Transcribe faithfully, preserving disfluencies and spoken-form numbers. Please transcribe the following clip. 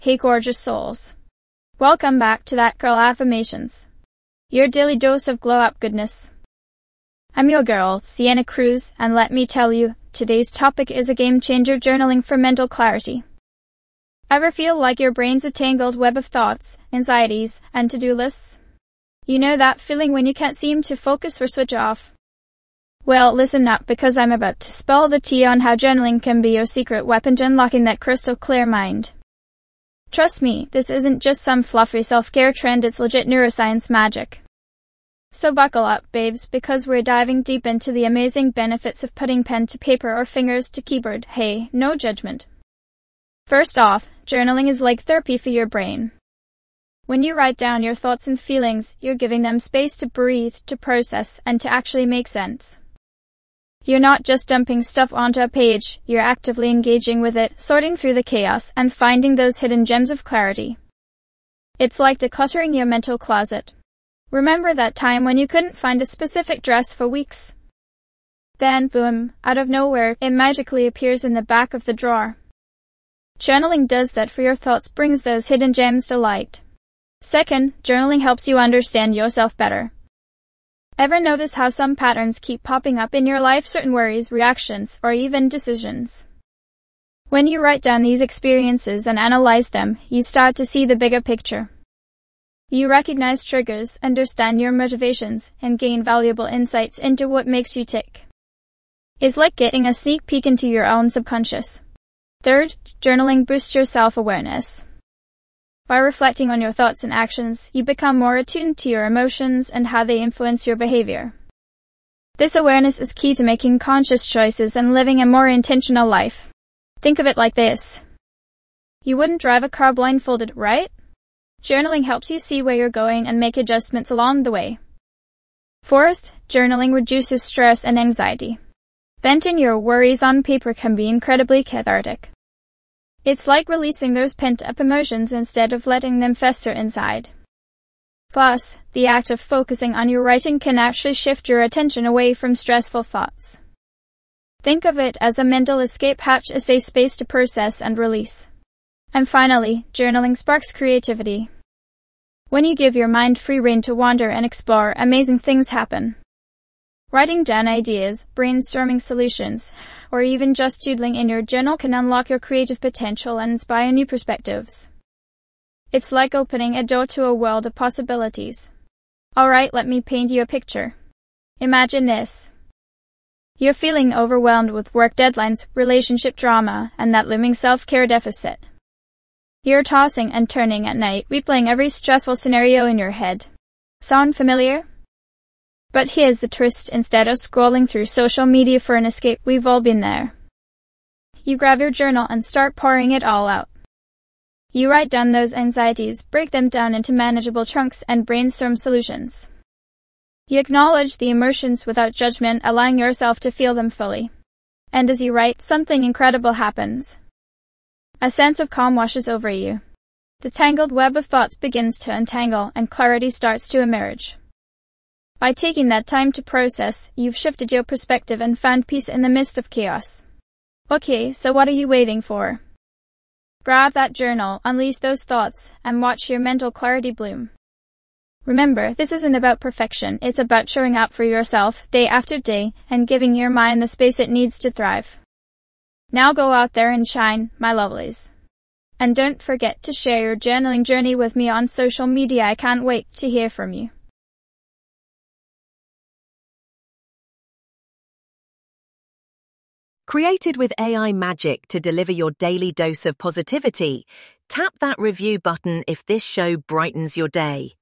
Hey gorgeous souls. Welcome back to That Girl Affirmations, your daily dose of glow-up goodness. I'm your girl, Sienna Cruz, and let me tell you, today's topic is a game-changer: journaling for mental clarity. Ever feel like your brain's a tangled web of thoughts, anxieties, and to-do lists? You know that feeling when you can't seem to focus or switch off? Well, listen up, because I'm about to spill the tea on how journaling can be your secret weapon to unlocking that crystal clear mind. Trust me, this isn't just some fluffy self-care trend, it's legit neuroscience magic. So buckle up, babes, because we're diving deep into the amazing benefits of putting pen to paper or fingers to keyboard. Hey, no judgment. First off, journaling is like therapy for your brain. When you write down your thoughts and feelings, you're giving them space to breathe, to process, and to actually make sense. You're not just dumping stuff onto a page, you're actively engaging with it, sorting through the chaos, and finding those hidden gems of clarity. It's like decluttering your mental closet. Remember that time when you couldn't find a specific dress for weeks? Then, boom, out of nowhere, it magically appears in the back of the drawer. Journaling does that for your thoughts, brings those hidden gems to light. Second, journaling helps you understand yourself better. Ever notice how some patterns keep popping up in your life, certain worries, reactions, or even decisions? When you write down these experiences and analyze them, you start to see the bigger picture. You recognize triggers, understand your motivations, and gain valuable insights into what makes you tick. It's like getting a sneak peek into your own subconscious. Third, journaling boosts your self-awareness. By reflecting on your thoughts and actions, you become more attuned to your emotions and how they influence your behavior. This awareness is key to making conscious choices and living a more intentional life. Think of it like this. You wouldn't drive a car blindfolded, right? Journaling helps you see where you're going and make adjustments along the way. Fourth, journaling reduces stress and anxiety. Venting your worries on paper can be incredibly cathartic. It's like releasing those pent-up emotions instead of letting them fester inside. Plus, the act of focusing on your writing can actually shift your attention away from stressful thoughts. Think of it as a mental escape hatch, a safe space to process and release. And finally, journaling sparks creativity. When you give your mind free rein to wander and explore, amazing things happen. Writing down ideas, brainstorming solutions, or even just doodling in your journal can unlock your creative potential and inspire new perspectives. It's like opening a door to a world of possibilities. Alright, let me paint you a picture. Imagine this. You're feeling overwhelmed with work deadlines, relationship drama, and that looming self-care deficit. You're tossing and turning at night, replaying every stressful scenario in your head. Sound familiar? But here's the twist: instead of scrolling through social media for an escape, we've all been there. You grab your journal and start pouring it all out. You write down those anxieties, break them down into manageable chunks, and brainstorm solutions. You acknowledge the emotions without judgment, allowing yourself to feel them fully. And as you write, something incredible happens. A sense of calm washes over you. The tangled web of thoughts begins to untangle, and clarity starts to emerge. By taking that time to process, you've shifted your perspective and found peace in the midst of chaos. Okay, so what are you waiting for? Grab that journal, unleash those thoughts, and watch your mental clarity bloom. Remember, this isn't about perfection, it's about showing up for yourself, day after day, and giving your mind the space it needs to thrive. Now go out there and shine, my lovelies. And don't forget to share your journaling journey with me on social media. I can't wait to hear from you. Created with A I magic to deliver your daily dose of positivity, tap that review button if this show brightens your day.